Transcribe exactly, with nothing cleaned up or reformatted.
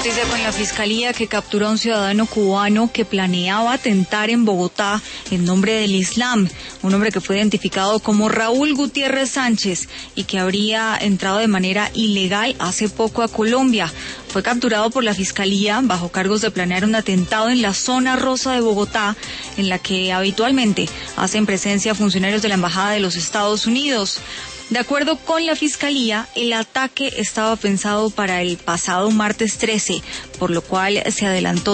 noticia con la Fiscalía, que capturó a un ciudadano cubano que planeaba atentar en Bogotá en nombre del Islam. Un hombre que fue identificado como Raúl Gutiérrez Sánchez y que habría entrado de manera ilegal hace poco a Colombia. Fue capturado por la Fiscalía bajo cargos de planear un atentado en la zona rosa de Bogotá, en la que habitualmente hacen presencia funcionarios de la Embajada de los Estados Unidos. De acuerdo con la Fiscalía, el ataque estaba pensado para el pasado martes trece, por lo cual se adelantó